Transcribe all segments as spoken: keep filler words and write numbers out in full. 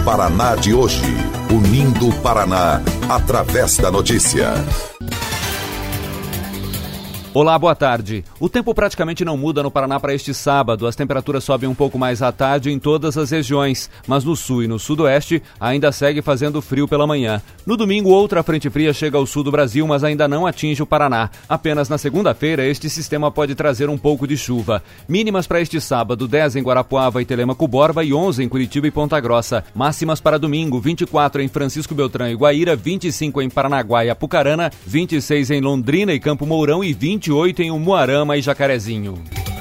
Paraná de hoje. Unindo o Paraná através da notícia. Olá, boa tarde. O tempo praticamente não muda no Paraná para este sábado. As temperaturas sobem um pouco mais à tarde em todas as regiões, mas no sul e no sudoeste ainda segue fazendo frio pela manhã. No domingo, outra frente fria chega ao sul do Brasil, mas ainda não atinge o Paraná. Apenas na segunda-feira, este sistema pode trazer um pouco de chuva. Mínimas para este sábado, dez em Guarapuava e Telêmaco Borba e onze em Curitiba e Ponta Grossa. Máximas para domingo, vinte e quatro em Francisco Beltrão e Guaíra, vinte e cinco em Paranaguá e Apucarana, vinte e seis em Londrina e Campo Mourão e vinte e oito em Umuarama e Jacarezinho.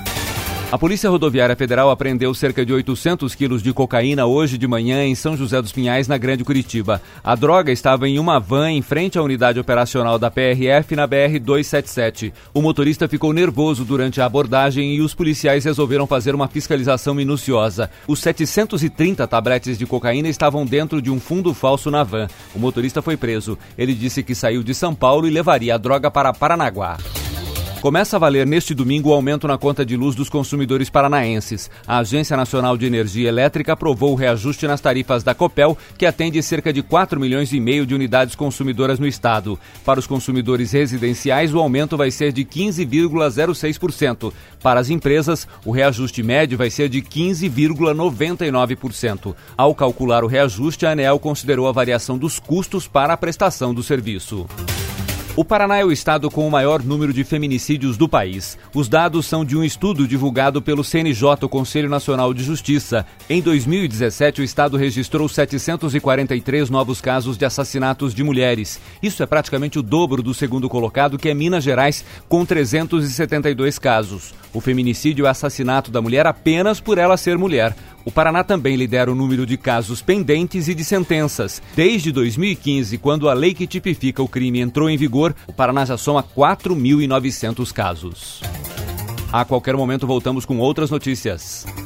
A Polícia Rodoviária Federal apreendeu cerca de oitocentos quilos de cocaína hoje de manhã em São José dos Pinhais, na Grande Curitiba. A droga estava em uma van em frente à unidade operacional da P R F na B R duzentos e setenta e sete. O motorista ficou nervoso durante a abordagem e os policiais resolveram fazer uma fiscalização minuciosa. Os setecentos e trinta tabletes de cocaína estavam dentro de um fundo falso na van. O motorista foi preso. Ele disse que saiu de São Paulo e levaria a droga para Paranaguá. Começa a valer neste domingo o aumento na conta de luz dos consumidores paranaenses. A Agência Nacional de Energia Elétrica aprovou o reajuste nas tarifas da Copel, que atende cerca de quatro milhões e meio de unidades consumidoras no estado. Para os consumidores residenciais, o aumento vai ser de quinze vírgula zero seis por cento. Para as empresas, o reajuste médio vai ser de quinze vírgula noventa e nove por cento. Ao calcular o reajuste, a ANEEL considerou a variação dos custos para a prestação do serviço. O Paraná é o estado com o maior número de feminicídios do país. Os dados são de um estudo divulgado pelo C N J, o Conselho Nacional de Justiça. Em dois mil e dezessete, o estado registrou setecentos e quarenta e três novos casos de assassinatos de mulheres. Isso é praticamente o dobro do segundo colocado, que é Minas Gerais, com trezentos e setenta e dois casos. O feminicídio é assassinato da mulher apenas por ela ser mulher. O Paraná também lidera o número de casos pendentes e de sentenças. Desde dois mil e quinze, quando a lei que tipifica o crime entrou em vigor, o Paraná já soma quatro mil e novecentos casos. A qualquer momento voltamos com outras notícias.